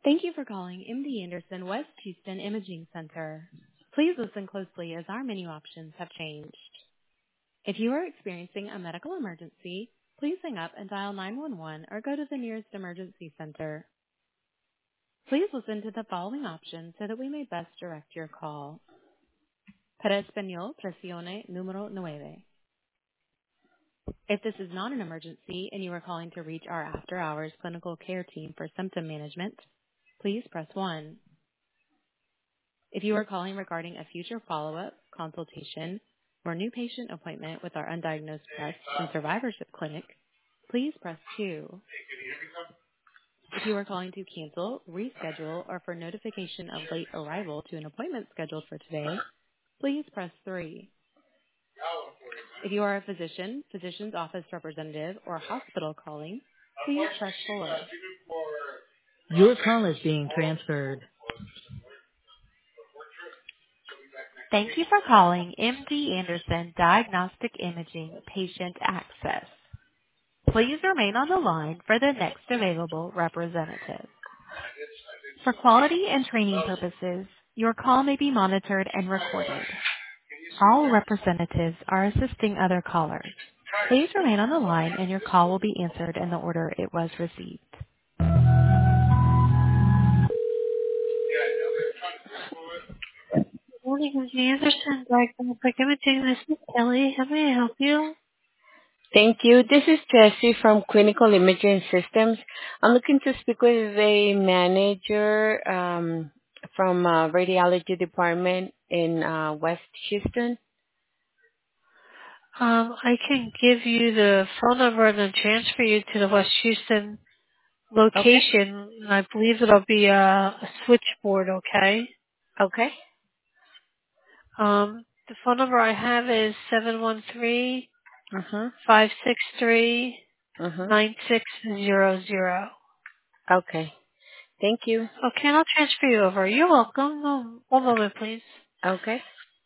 Thank you for calling MD Anderson West Houston Imaging Center. Please listen closely as our menu options have changed. If you are experiencing a medical emergency, please hang up and dial 911 or go to the nearest emergency center. Please listen to the following options so that we may best direct your call. Para español, presione número 9. If this is not an emergency and you are calling to reach our after-hours clinical care team for symptom management, please press 1. If you are calling regarding a future follow-up, consultation, or new patient appointment with our undiagnosed breast and survivorship clinic, please press 2. If you are calling to cancel, reschedule, or for notification of late arrival to an appointment scheduled for today, please press 3. If you are a physician, physician's office representative, or hospital calling, please press 4. Your call is being transferred. Thank you for calling MD Anderson Diagnostic Imaging Patient Access. Please remain on the line for the next available representative. For quality and training purposes, your call may be monitored and recorded. All representatives are assisting other callers. Please remain on the line and your call will be answered in the order it was received. Good morning, MD Anderson Diagnostic Imaging. This is Kelly. How may I help you? Thank you. This is Jessie from Clinical Imaging Systems. I'm looking to speak with a manager from radiology department in West Houston. I can give you the phone number and then transfer you to the West Houston Okay. location. I believe it'll be a switchboard, okay? Okay. The phone number I have is 713 Mhm. 563 Mhm. 9600. Okay. Thank you. Okay, I'll transfer you over. You're welcome. One moment, please. Okay.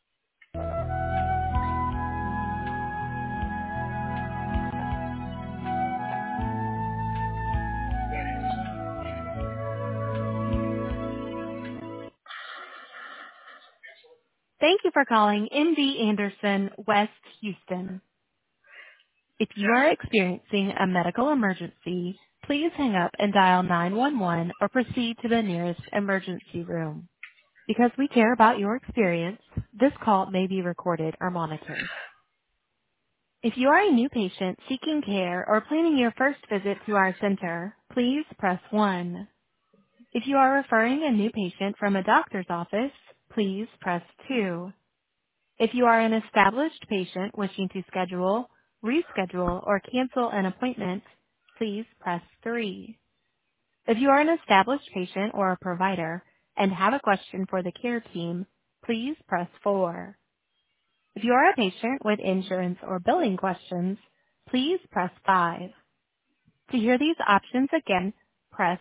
Thank you for calling MD Anderson West Houston. If you are experiencing a medical emergency, please hang up and dial 911 or proceed to the nearest emergency room. Because we care about your experience, this call may be recorded or monitored. If you are a new patient seeking care or planning your first visit to our center, please press 1. If you are referring a new patient from a doctor's office, please press 2. If you are an established patient wishing to schedule, reschedule, or cancel an appointment, please press 3. If you are an established patient or a provider and have a question for the care team, please press 4. If you are a patient with insurance or billing questions, please press 5. To hear these options again, press.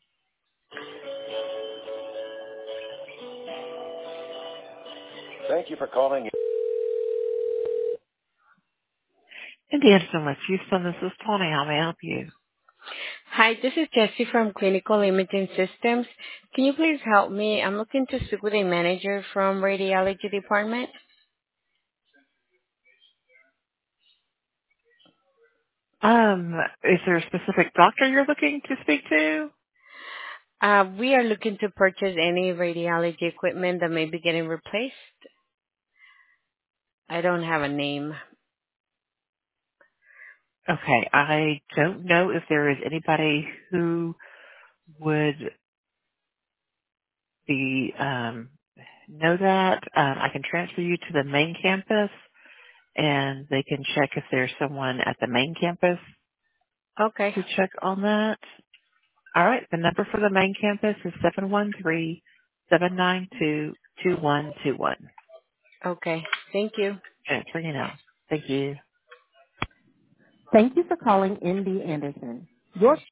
Thank you for calling. Anderson West Houston, this is Tony. How may I help you? Hi, this is Jessie from Clinical Imaging Systems. Can you please help me? I'm looking to speak with a manager from radiology department. Is there a specific doctor you're looking to speak to? We are looking to purchase any radiology equipment that may be getting replaced. I don't have a name. Okay, I don't know if there is anybody who would be know that. I can transfer you to the main campus, and they can check if there's someone at the main campus Okay. to check on that. All right, the number for the main campus is 713-792-2121. Okay. Thank you. Transfer you now. Thank you. Thank you for calling MD Anderson. Your